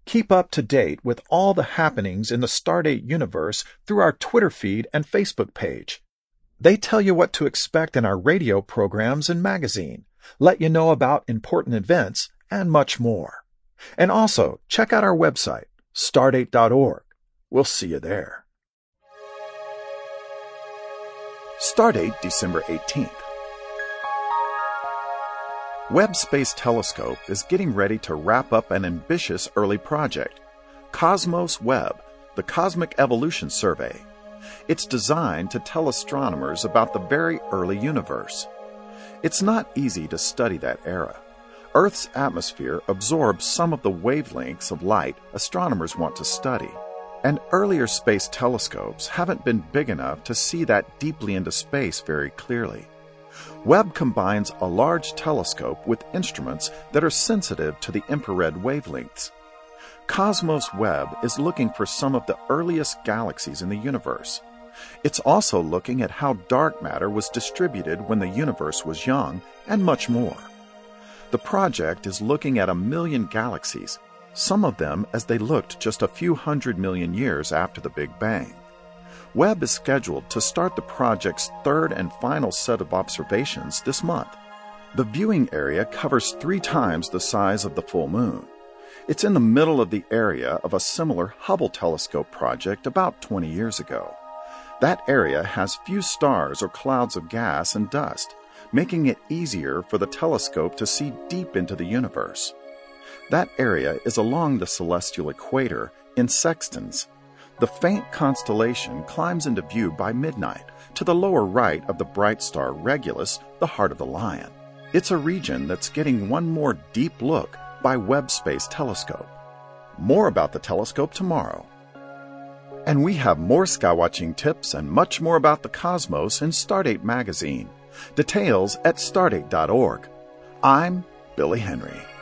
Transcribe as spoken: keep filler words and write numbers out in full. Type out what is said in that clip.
Keep up to date with all the happenings in the Stardate universe through our Twitter feed and Facebook page. They tell you what to expect in our radio programs and magazine, let you know about important events, and much more. And also, check out our website, stardate dot org. We'll see you there. Stardate, December eighteenth. Webb Space Telescope is getting ready to wrap up an ambitious early project, Cosmos Webb, the Cosmic Evolution Survey. It's designed to tell astronomers about the very early universe. It's not easy to study that era. Earth's atmosphere absorbs some of the wavelengths of light astronomers want to study, and earlier space telescopes haven't been big enough to see that deeply into space very clearly. Webb combines a large telescope with instruments that are sensitive to the infrared wavelengths. Cosmos Webb is looking for some of the earliest galaxies in the universe. It's also looking at how dark matter was distributed when the universe was young, and much more. The project is looking at a million galaxies, some of them as they looked just a few hundred million years after the Big Bang. Webb is scheduled to start the project's third and final set of observations this month. The viewing area covers three times the size of the full moon. It's in the middle of the area of a similar Hubble telescope project about twenty years ago. That area has few stars or clouds of gas and dust, making it easier for the telescope to see deep into the universe. That area is along the celestial equator in sextants. The faint constellation climbs into view by midnight to the lower right of the bright star Regulus, the heart of the Lion. It's a region that's getting one more deep look by Webb Space Telescope. More about the telescope tomorrow. And we have more skywatching tips and much more about the cosmos in Stardate magazine. Details at stardate dot org. I'm Billy Henry.